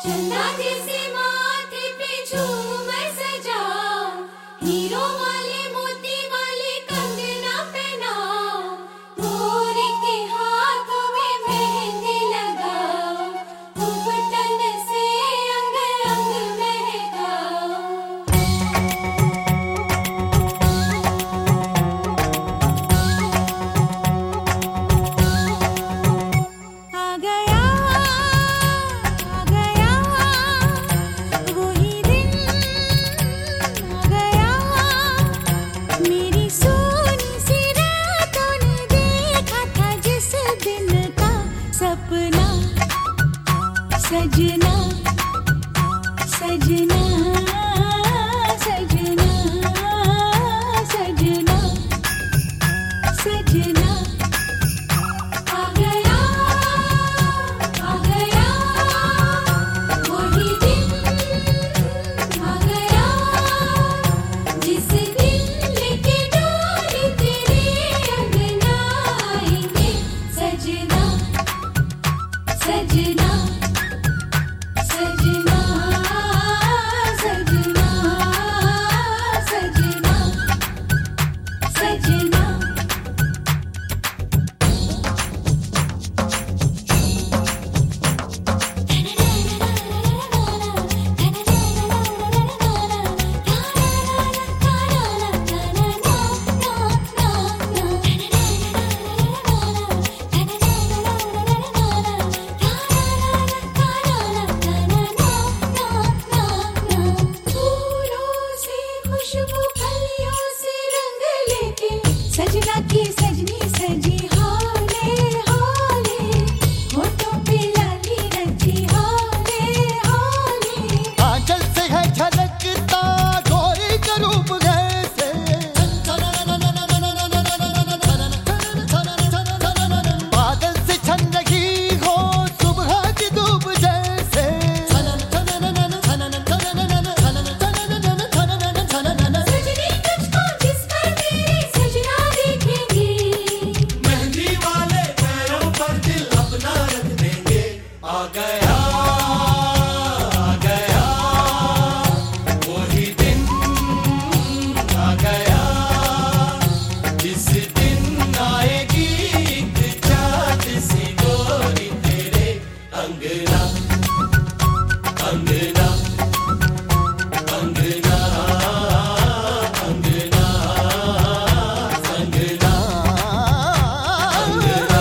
चंदा जैसे माथे पे झूमर सजा, हीरो वाले मोती वाले कंगना पहनाओ, मोर के हाथों में मेहंदी लगाओ, घुंघटन से अंग अंग महकाओ। आ गया वही दिन, आ गया मेरी सोनी सी रातों ने देखा था जिस दिन का सपना, सजना सजना सजना सजना सजना। आ गया वही दिन, आ गया जिस दिन लेके डोली तेरे अंगना आएंगे सजना सजना सजना सजना सजना सजना। फूलों से खुशबू कलियों से रंग लेके सजना की सजनी सजी हाले हाले, होठों पे लाली रची हाले हाले। आंचल से है झलकता गोरी का रूप जैसे, बादल से छन रही हो सुबह की धूप जैसे। सजनी तुझको जिस पर मेरे सजना देखेंगे, मेहंदी वाले पैरों पर दिल अपना रख देंगे। आ गया वही दिन, आ गया जिस दिन आएगी एक चाँद सी गोरी तेरे अंगना अंगना अंगना अंगना संगना अंगना।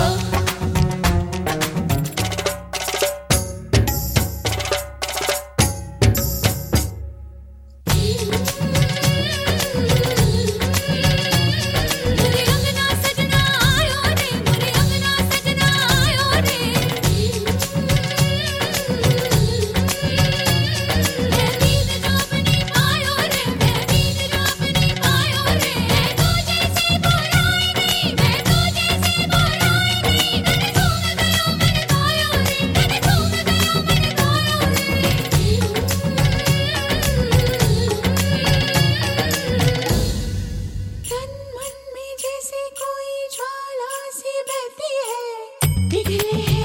मुझे अंगना सजना आयो रे, मुझे अंगना सजना आयो रे। मैं नींद जो अपनी पायो रे, मैं नींद जो अपनी पायो रे। मैं तो जैसे बोलाई नहीं, मैं तो जैसे बोलाई नहीं, मैंने झूम गयो मैंने गायो रे, मैंने झूम गयो मैंने गायो रे। तन मन में जैसे कोई ज्वाला सी बहती है, पिघले